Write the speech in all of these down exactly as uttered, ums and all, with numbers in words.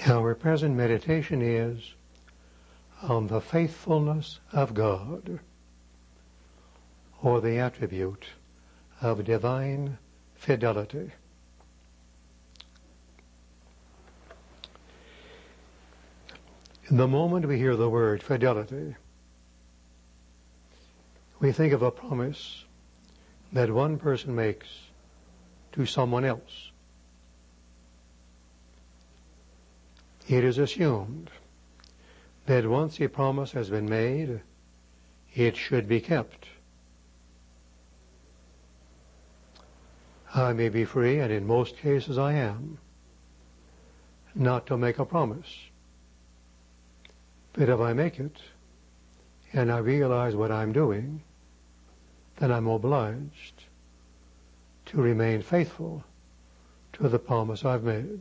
Our present meditation is on the faithfulness of God, or the attribute of divine fidelity. The moment we hear the word fidelity, we think of a promise that one person makes to someone else. It is assumed that once a promise has been made, it should be kept. I may be free, and in most cases I am, not to make a promise. But if I make it, and I realize what I'm doing, then I'm obliged to remain faithful to the promise I've made.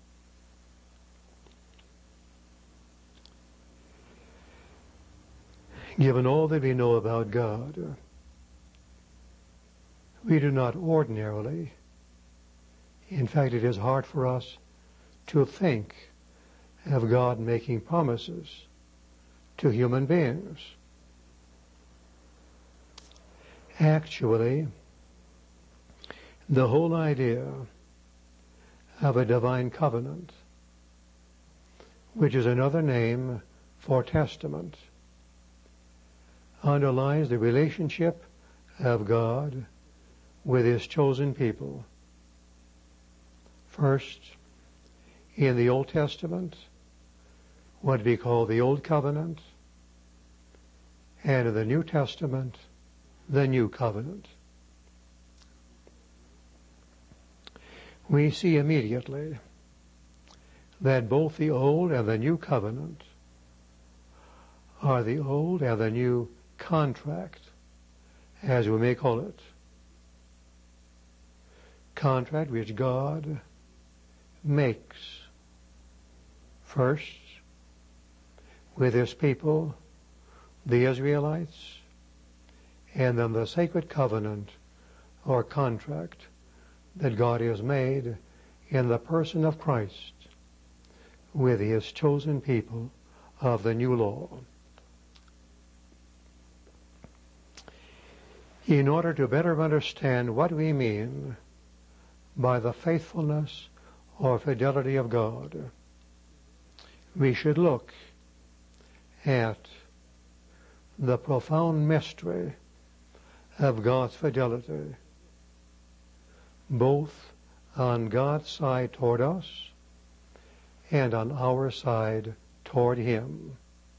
Given all that we know about God, we do not ordinarily, in fact it is hard for us to think of God making promises to human beings. Actually, the whole idea of a divine covenant, which is another name for testament, underlies the relationship of God with His chosen people. First, in the Old Testament, what we call the Old Covenant, and in the New Testament, the New Covenant. We see immediately that both the Old and the New Covenant are the Old and the New contract, as we may call it. Contract which God makes first with His people, the Israelites, and then the sacred covenant or contract that God has made in the person of Christ with His chosen people of the new law. In order to better understand what we mean by the faithfulness or fidelity of God, we should look at the profound mystery of God's fidelity, both on God's side toward us and on our side toward Him.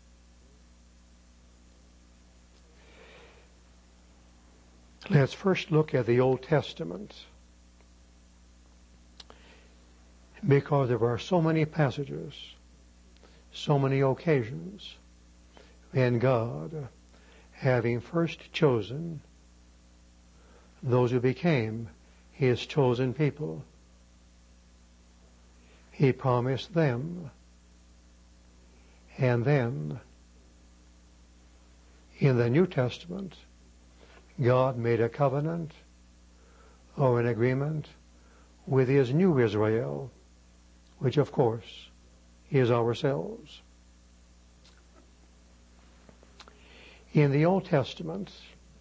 Let's first look at the Old Testament, because there are so many passages, so many occasions when God, having first chosen those who became His chosen people, He promised them, and then in the New Testament, God made a covenant or an agreement with His new Israel, which of course is ourselves. In the Old Testament,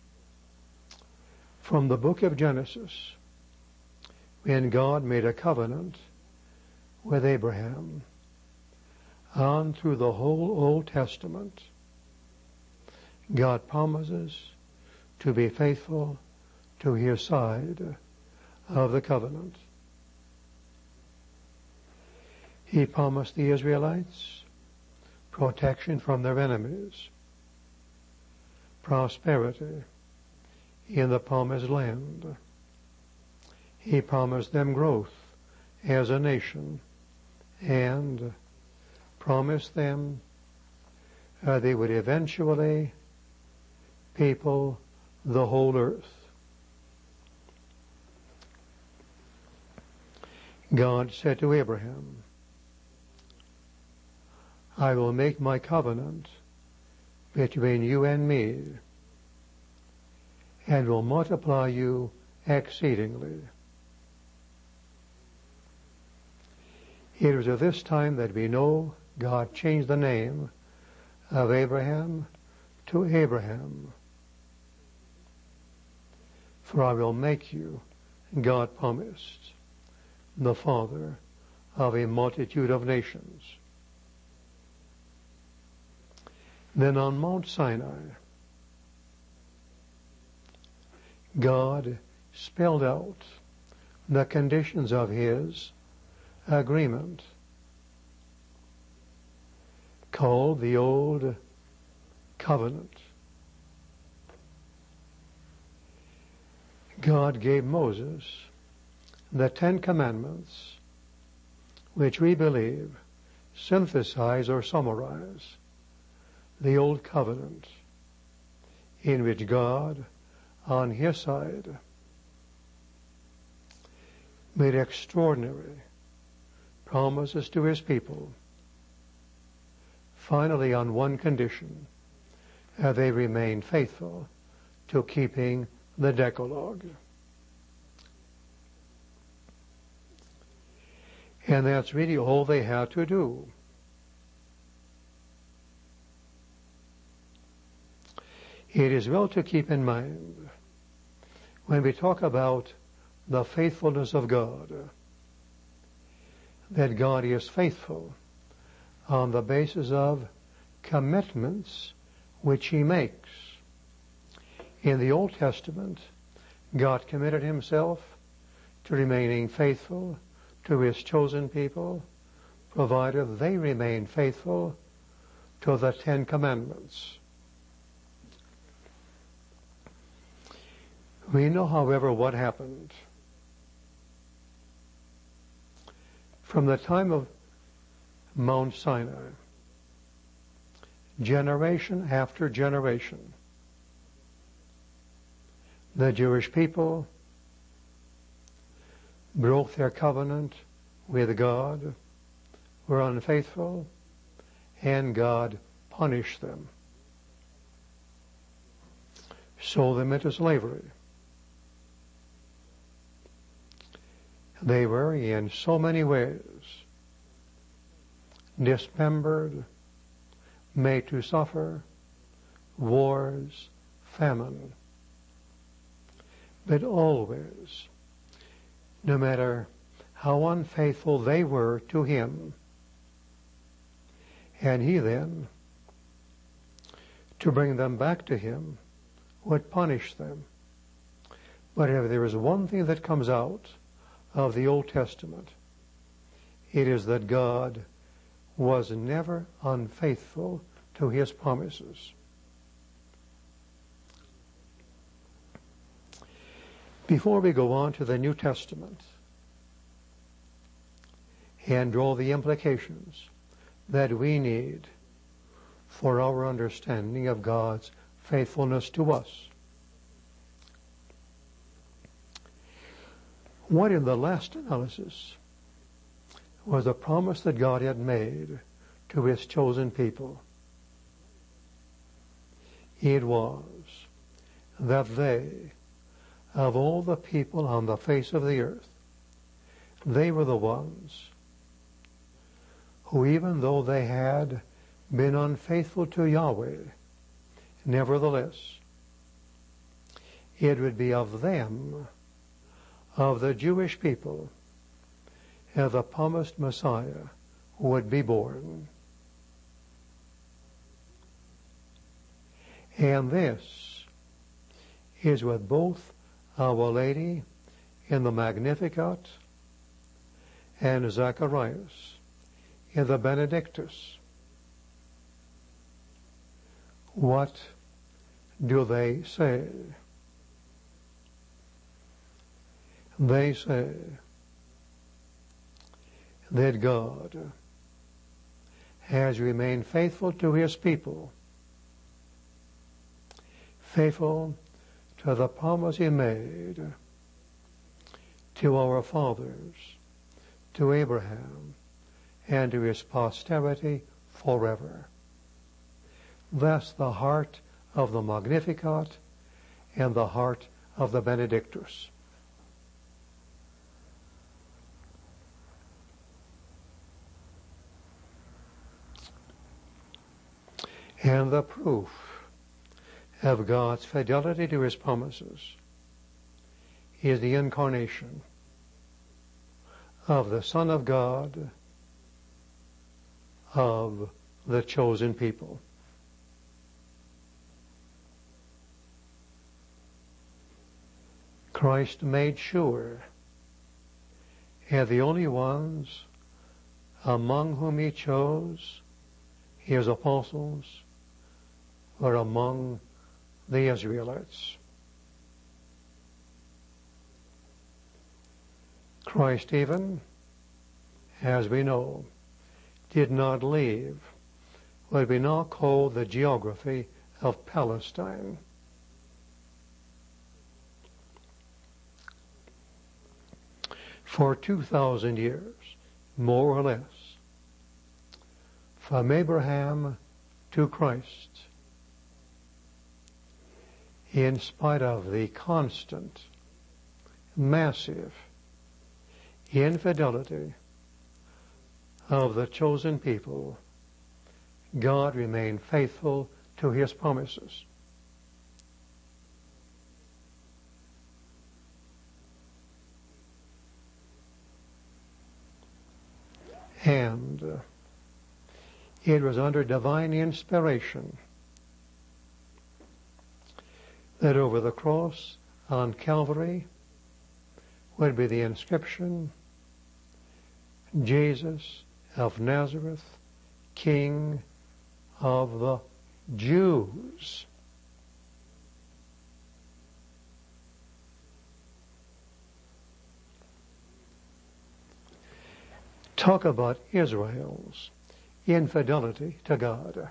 from the book of Genesis, when God made a covenant with Abraham, on through the whole Old Testament, God promises to be faithful to His side of the covenant. He promised the Israelites protection from their enemies, prosperity in the promised land. He promised them growth as a nation, and promised them uh, they would eventually people the whole earth. God said to Abraham, I will make my covenant between you and me, and will multiply you exceedingly. It was at this time that we know God changed the name of Abraham to Abraham. For I will make you, God promised, the father of a multitude of nations. Then on Mount Sinai, God spelled out the conditions of his agreement, called the Old Covenant. God gave Moses the Ten Commandments, which we believe synthesize or summarize the Old Covenant, in which God, on his side, made extraordinary promises to his people, finally on one condition: uh, they remained faithful to keeping the Decalogue. And that's really all they had to do. It is well to keep in mind, when we talk about the faithfulness of God, that God is faithful on the basis of commitments which he makes. In the Old Testament, God committed himself to remaining faithful to his chosen people, provided they remained faithful to the Ten Commandments. We know, however, what happened. From the time of Mount Sinai, generation after generation, the Jewish people broke their covenant with God, were unfaithful, and God punished them, sold them into slavery. They were, in so many ways, dismembered, made to suffer wars, famine. But always, no matter how unfaithful they were to him, and he then, to bring them back to him, would punish them. But if there is one thing that comes out of the Old Testament, it is that God was never unfaithful to his promises. Before we go on to the New Testament and draw the implications that we need for our understanding of God's faithfulness to us, what in the last analysis was the promise that God had made to his chosen people? It was that they, of all the people on the face of the earth, they were the ones who, even though they had been unfaithful to Yahweh, nevertheless, it would be of them, of the Jewish people, that the promised Messiah would be born. And this is what both Our Lady in the Magnificat and Zacharias in the Benedictus, what do they say? They say that God has remained faithful to his people, faithful to the promise he made to our fathers, to Abraham, and to his posterity forever. Thus the heart of the Magnificat and the heart of the Benedictus. And the proof of God's fidelity to his promises is the incarnation of the Son of God, of the chosen people. Christ made sure that the only ones among whom he chose his apostles were among the Israelites. Christ even, as we know, did not leave what we now call the geography of Palestine. For two thousand years, more or less, from Abraham to Christ, in spite of the constant, massive infidelity of the chosen people, God remained faithful to his promises. And uh, it was under divine inspiration that over the cross on Calvary would be the inscription, Jesus of Nazareth, King of the Jews. Talk about Israel's infidelity to God.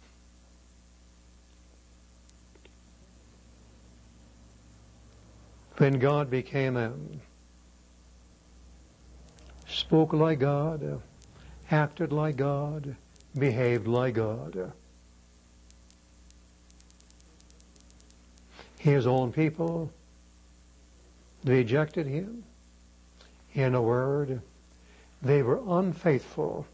When God became man, spoke like God, acted like God, behaved like God. His own people rejected him. In a word, they were unfaithful.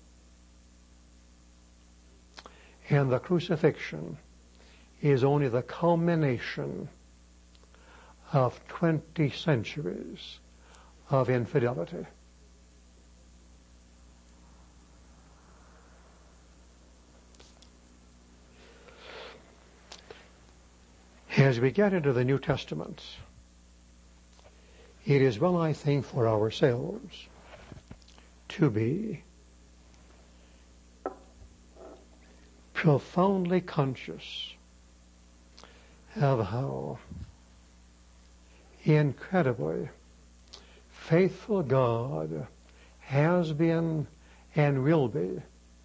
And the crucifixion is only the culmination of twenty centuries of infidelity. As we get into the New Testament, it is well, I think, for ourselves to be profoundly conscious of how incredibly faithful God has been and will be.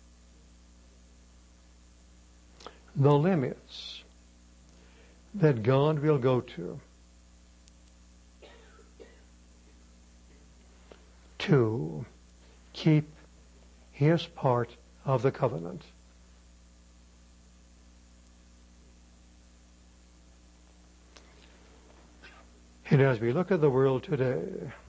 The limits that God will go to to keep his part of the covenant. And as we look at the world today,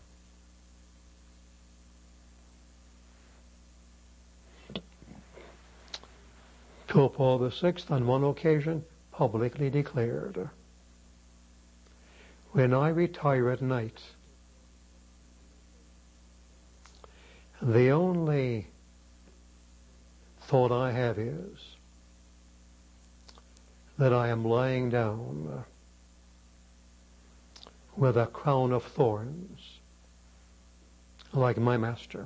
Pope Paul the Sixth on one occasion publicly declared, "When I retire at night, the only thought I have is that I am lying down with a crown of thorns like my master."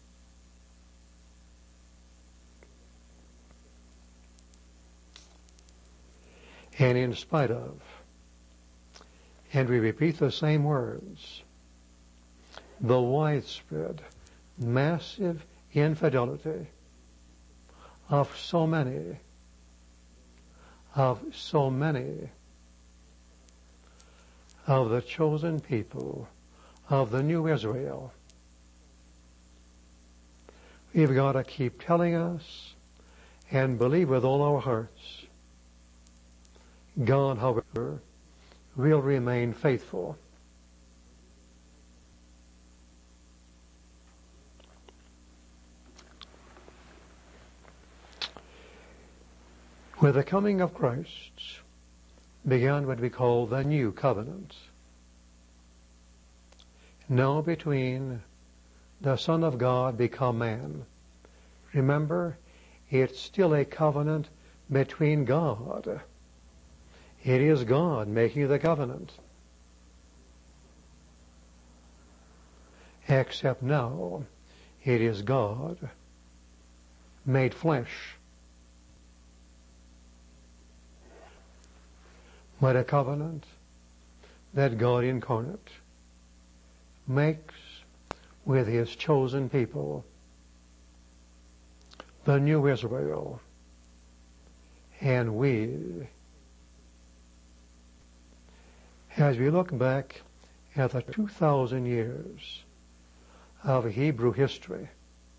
And in spite of, and we repeat the same words, the widespread, massive infidelity of so many, of so many of the chosen people of the new Israel, we've got to keep telling us and believe with all our hearts, God, however, will remain faithful. With the coming of Christ began what we call the New Covenant. Now between the Son of God become man. Remember, it's still a covenant between God. It is God making the covenant. Except now, it is God made flesh. But a covenant that God incarnate makes with his chosen people, the new Israel, and we, as we look back at the two thousand years of Hebrew history,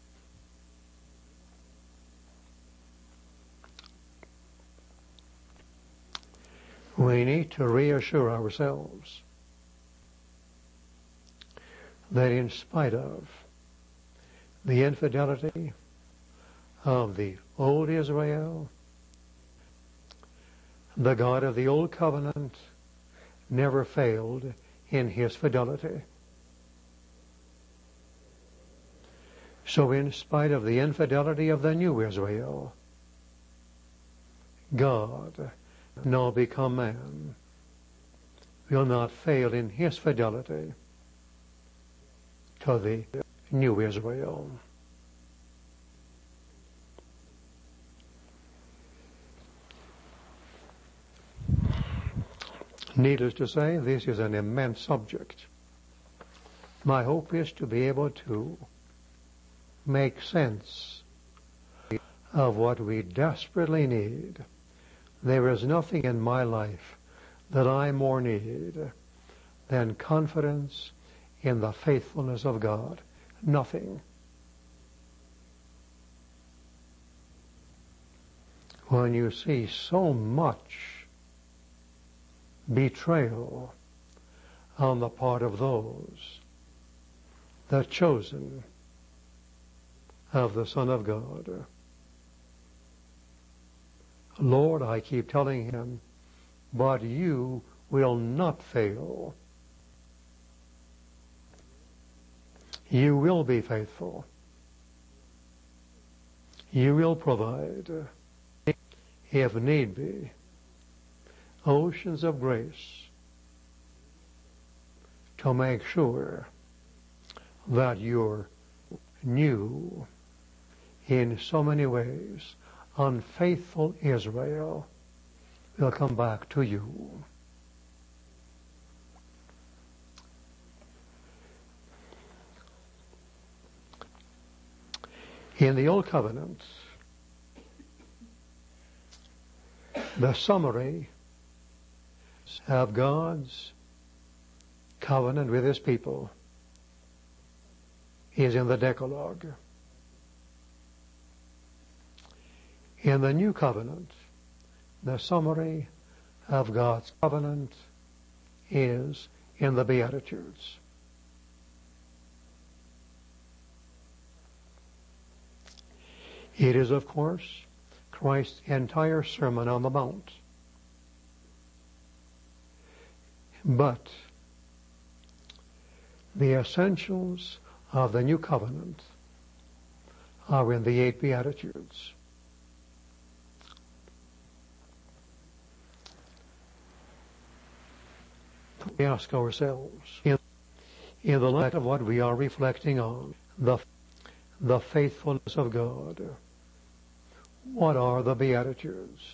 we need to reassure ourselves that in spite of the infidelity of the old Israel, the God of the old covenant never failed in his fidelity. So in spite of the infidelity of the new Israel, God, now become man, will not fail in his fidelity to the new Israel. Needless to say, this is an immense subject. My hope is to be able to make sense of what we desperately need. There is nothing in my life that I more need than confidence in the faithfulness of God. Nothing. When you see so much betrayal on the part of those, the chosen of the Son of God, Lord, I keep telling him, but you will not fail. You will be faithful. You will provide, if need be, oceans of grace to make sure that your new, in so many ways, unfaithful Israel will come back to you. In the Old Covenant, the summary of God's covenant with his people is in the Decalogue. In the New Covenant, the summary of God's covenant is in the Beatitudes. It is, of course, Christ's entire Sermon on the Mount. But the essentials of the New Covenant are in the eight Beatitudes. We ask ourselves, in, in the light of what we are reflecting on, the, the faithfulness of God, what are the Beatitudes?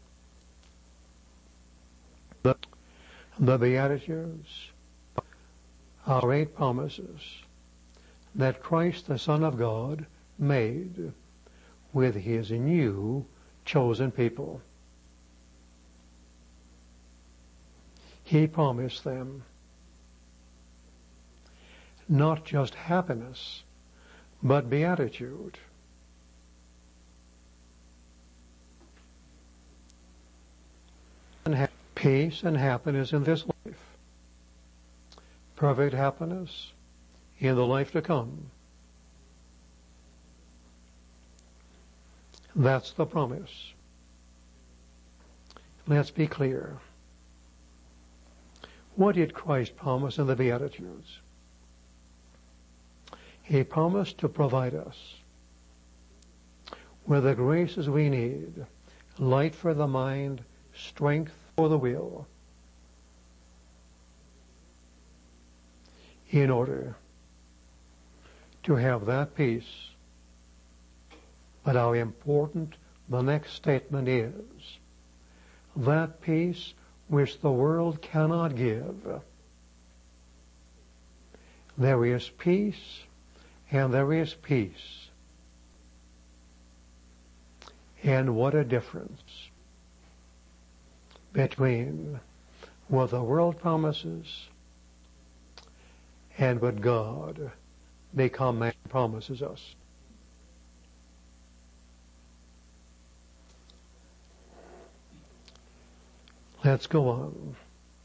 The, the Beatitudes are eight promises that Christ, the Son of God, made with his new chosen people. He promised them not just happiness, but beatitude. And ha- peace and happiness in this life. Perfect happiness in the life to come. That's the promise. Let's be clear. What did Christ promise in the Beatitudes? He promised to provide us with the graces we need, light for the mind, strength for the will, in order to have that peace. But how important the next statement is, that peace which the world cannot give. There is peace and there is peace. And what a difference between what the world promises and what God, become man, promises us. Let's go on.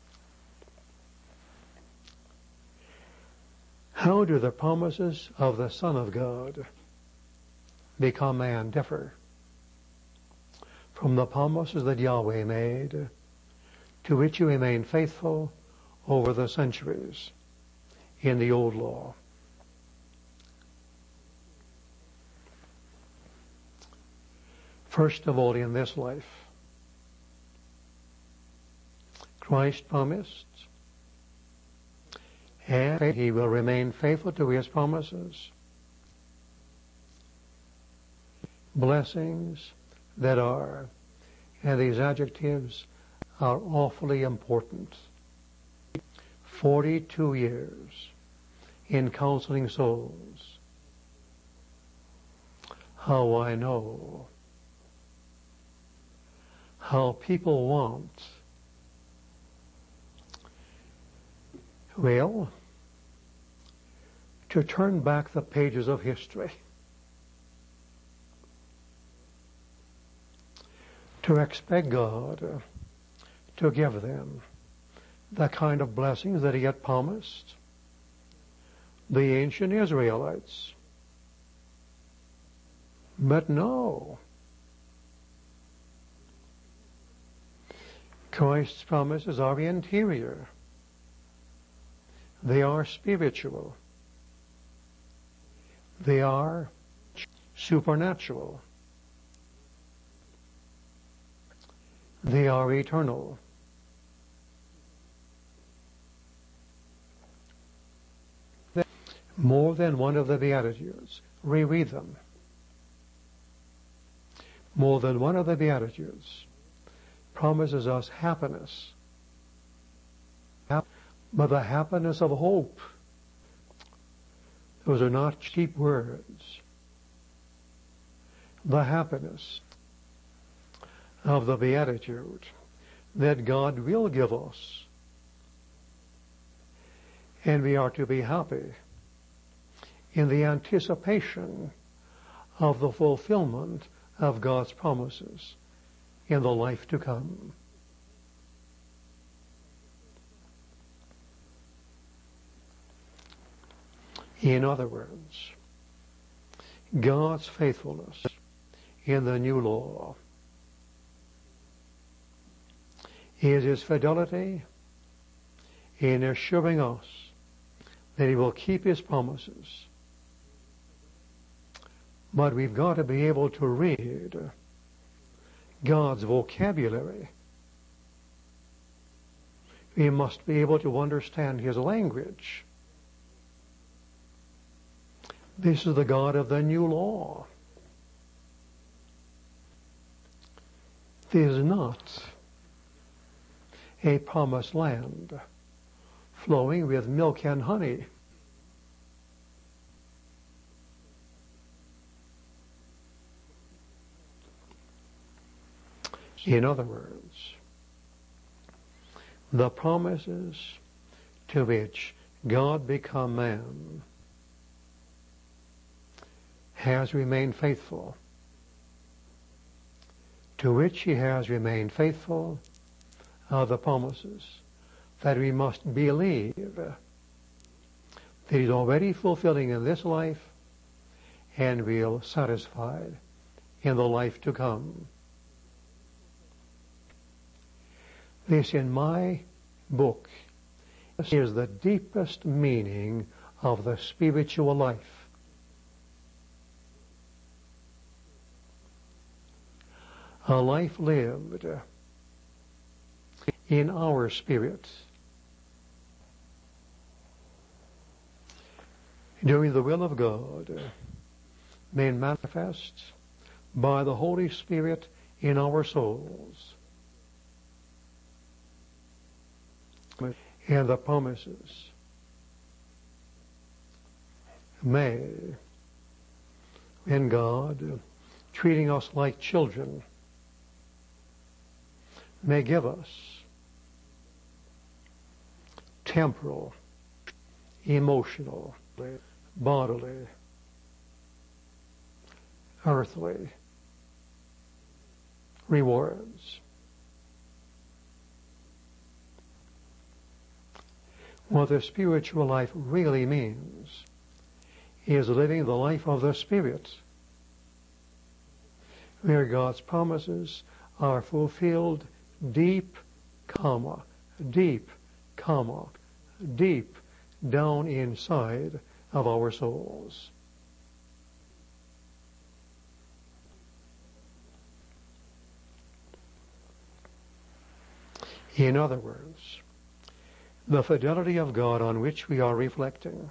How do the promises of the Son of God, become man, differ from the promises that Yahweh made, to which He remained faithful over the centuries in the Old Law? First of all, in this life, Christ promised, and He will remain faithful to His promises, blessings that are, and these adjectives are awfully important. Forty-two years in counseling souls. How I know how people want, well, to turn back the pages of history, to expect God to give them the kind of blessings that He had promised the ancient Israelites. But no. Christ's promises are interior. They are spiritual. They are supernatural. They are eternal. More than one of the Beatitudes, reread them. More than one of the Beatitudes promises us happiness, but the happiness of hope. Those are not cheap words. The happiness of the Beatitude that God will give us. And we are to be happy in the anticipation of the fulfillment of God's promises in the life to come. In other words, God's faithfulness in the new law is His fidelity in assuring us that He will keep His promises. But we've got to be able to read God's vocabulary. We must be able to understand His language. This is the God of the new law. This is not a promised land flowing with milk and honey. In other words, the promises to which God become man has remained faithful, to which He has remained faithful, are the promises that we must believe that He's already fulfilling in this life and will satisfy in the life to come. This, in my book, is the deepest meaning of the spiritual life. A life lived in our spirit, doing the will of God, made manifest by the Holy Spirit in our souls, and the promises made in God, treating us like children, may give us temporal, emotional, bodily, earthly rewards. What the spiritual life really means is living the life of the Spirit, where God's promises are fulfilled deep, comma, deep, comma, deep down inside of our souls. In other words, the fidelity of God on which we are reflecting,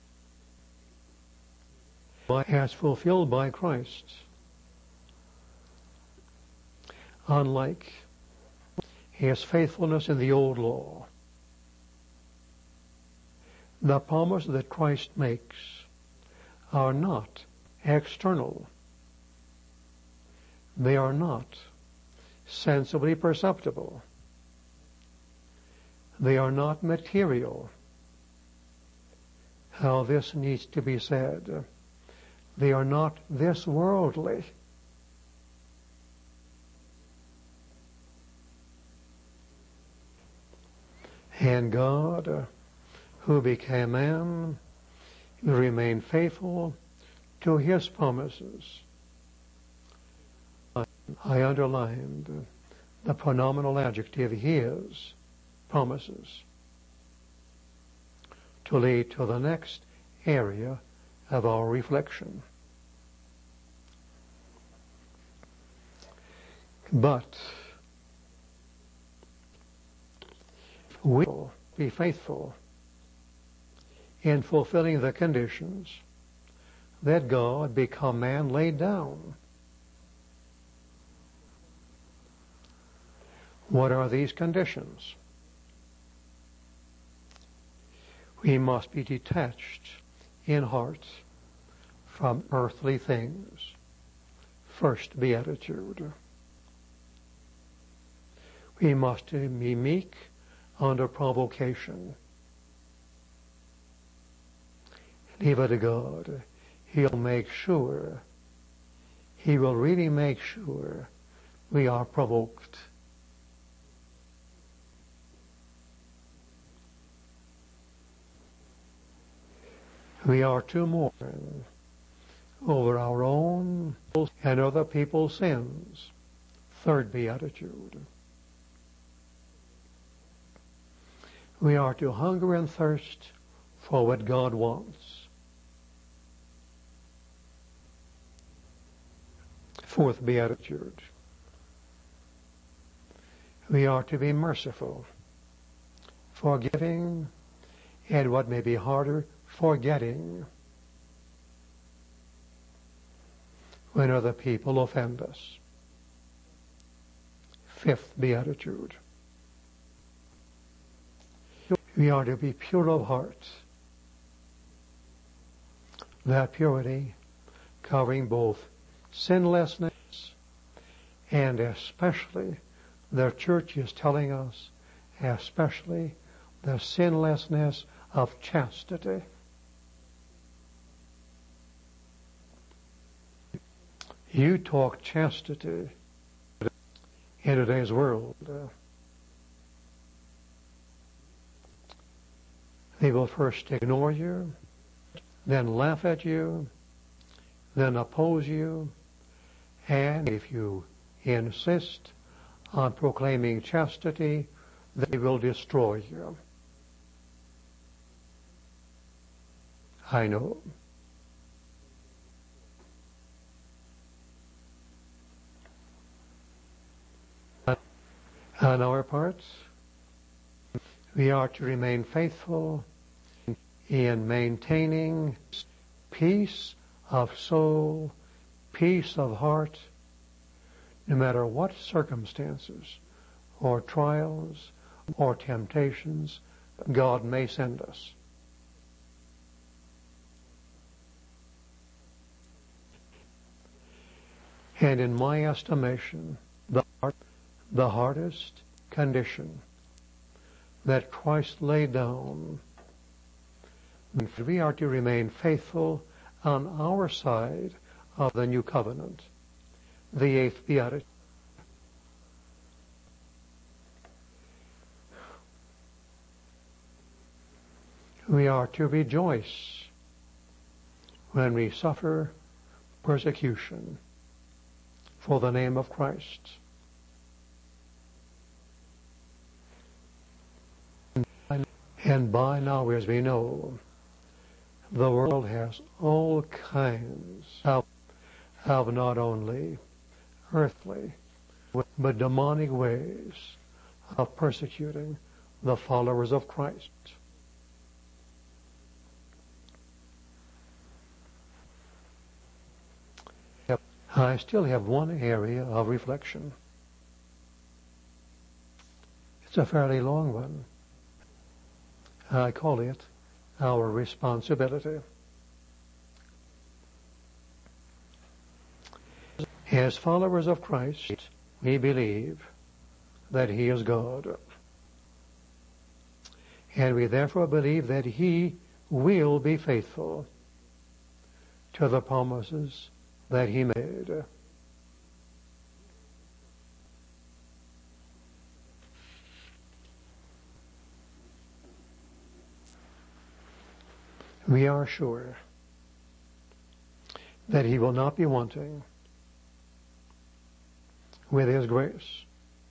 as fulfilled by Christ, unlike his faithfulness in the old law, the promise that Christ makes are not external. They are not sensibly perceptible. They are not material. How this needs to be said. They are not this worldly. And God, who became man, remained faithful to his promises. I underlined the pronominal adjective his promises to lead to the next area of our reflection. But we will be faithful in fulfilling the conditions that God, become man, laid down. What are these conditions? We must be detached in heart from earthly things. First beatitude. We must be meek under provocation. Leave it to God. He'll make sure, He will really make sure we are provoked. We are to mourn over our own and other people's sins. Third beatitude. We are to hunger and thirst for what God wants. Fourth beatitude. We are to be merciful, forgiving, and what may be harder, forgetting when other people offend us. Fifth beatitude. We are to be pure of heart. That purity covering both sinlessness and especially, the church is telling us, especially the sinlessness of chastity. You talk chastity in today's world. Uh, they will first ignore you, then laugh at you, then oppose you, and if you insist on proclaiming chastity, they will destroy you. I know. On our part, we are to remain faithful in maintaining peace of soul, peace of heart, no matter what circumstances or trials or temptations God may send us. And in my estimation, the, the hardest condition that Christ laid down, we are to remain faithful on our side of the new covenant, the eighth beatitude. We are to rejoice when we suffer persecution for the name of Christ. And by now, as we know, the world has all kinds of, of not only earthly, but demonic ways of persecuting the followers of Christ. I still have one area of reflection. It's a fairly long one. I call it our responsibility. As followers of Christ, we believe that He is God. And we therefore believe that He will be faithful to the promises that He made. We are sure that He will not be wanting with His grace.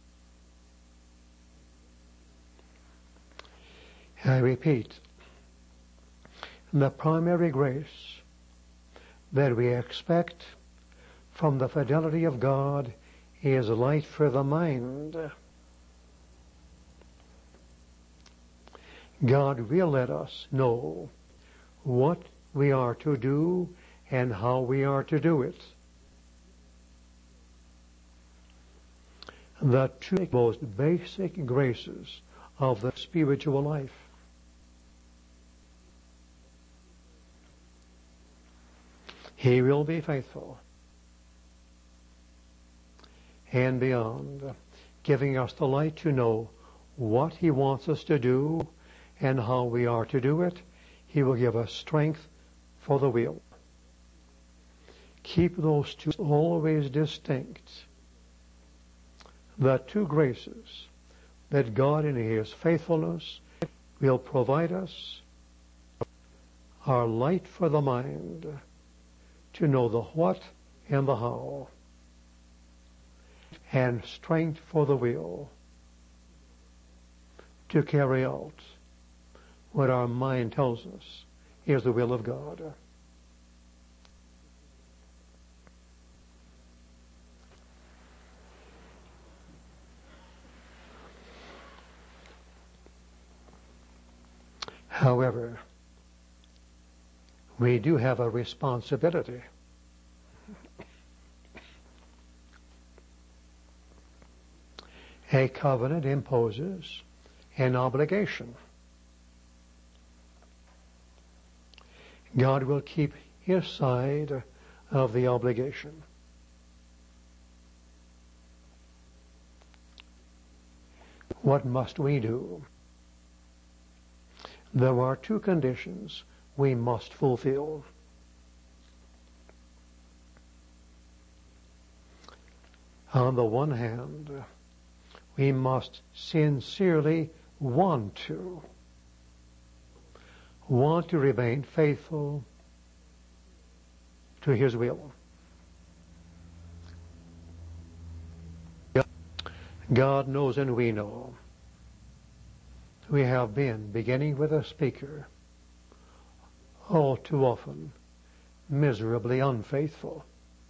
I repeat, the primary grace that we expect from the fidelity of God is light for the mind. God will let us know what we are to do and how we are to do it. The two most basic graces of the spiritual life. He will be faithful and beyond, giving us the light to know what He wants us to do and how we are to do it. He will give us strength for the will. Keep those two always distinct. The two graces that God in His faithfulness will provide us are light for the mind to know the what and the how, and strength for the will to carry out what our mind tells us is the will of God. However, we do have a responsibility. A covenant imposes an obligation. God will keep His side of the obligation. What must we do? There are two conditions we must fulfill. On the one hand, we must sincerely want to, want to remain faithful to His will. God knows and we know we have been, beginning with the speaker, all too often miserably unfaithful.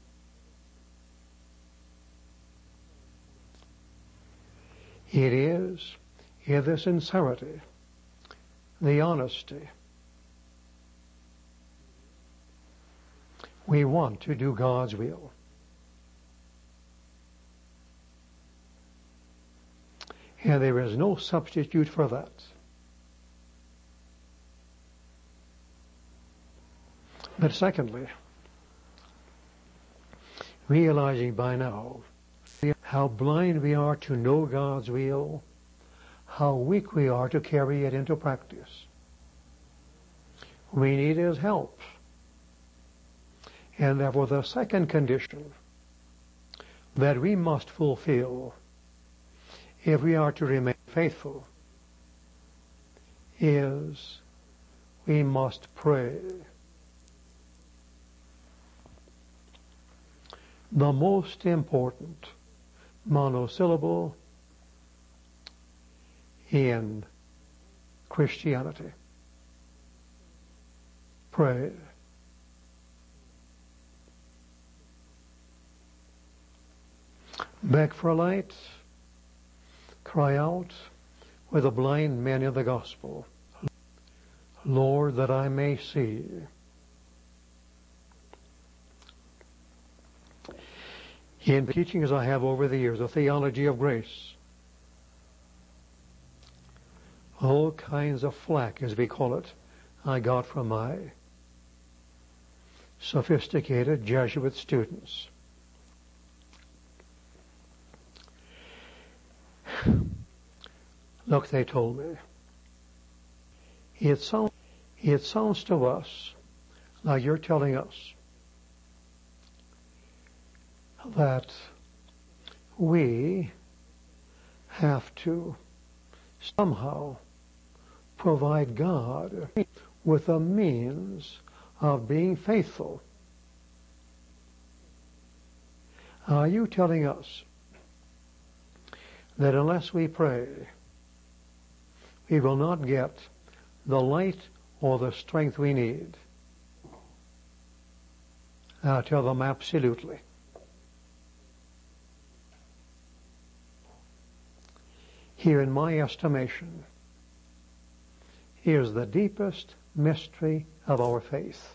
It is in the sincerity, the honesty. We want to do God's will. And there is no substitute for that. But secondly, realizing by now how blind we are to know God's will, how weak we are to carry it into practice. We need His help. And therefore the second condition that we must fulfill if we are to remain faithful is we must pray. The most important monosyllable in Christianity. Pray. Beg for light. Cry out with the blind men in the gospel, Lord, that I may see. In the teachings I have over the years, the theology of grace, all kinds of flack, as we call it, I got from my sophisticated Jesuit students. Look, they told me, it sounds, it sounds to us like you're telling us that we have to somehow provide God with a means of being faithful. Are you telling us that unless we pray, we will not get the light or the strength we need? I tell them absolutely. Here, in my estimation, is the deepest mystery of our faith.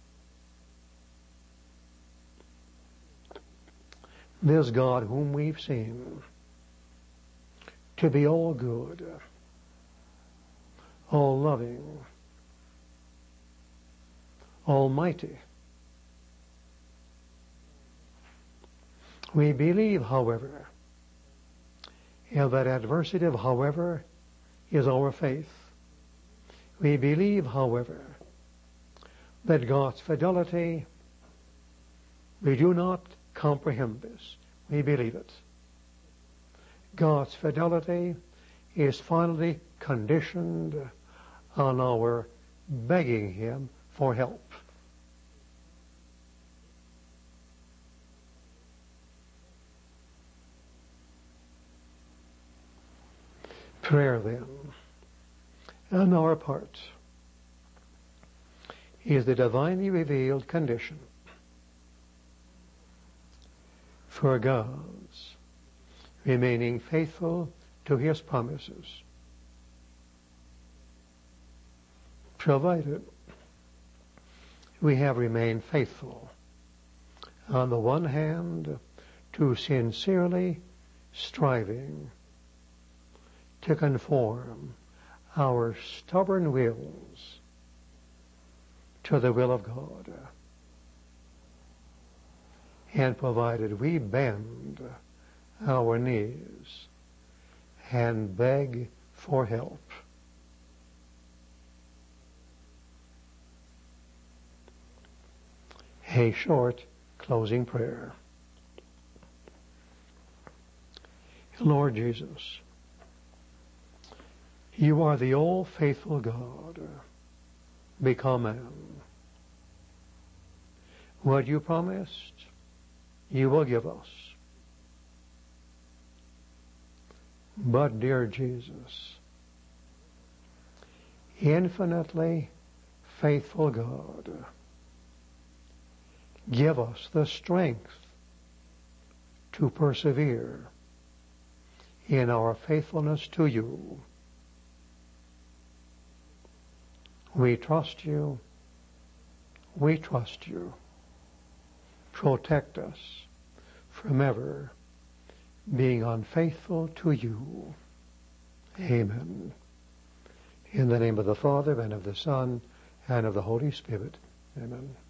This God whom we've seen to be all good, all loving, almighty. We believe, however, and that adversity, however, is our faith. We believe, however, that God's fidelity, we do not comprehend this. We believe it. God's fidelity is finally conditioned on our begging Him for help. Prayer, then, on our part, is the divinely revealed condition for God's remaining faithful to His promises, provided we have remained faithful, on the one hand, to sincerely striving to conform our stubborn wills to the will of God, and provided we bend our knees and beg for help. A short closing prayer. Lord Jesus, You are the all-faithful God. Become man. What You promised, You will give us. But, dear Jesus, Infinitely faithful God, give us the strength to persevere in our faithfulness to you. We trust you. We trust you. Protect us from ever being unfaithful to you. Amen. In the name of the Father, and of the Son, and of the Holy Spirit. Amen.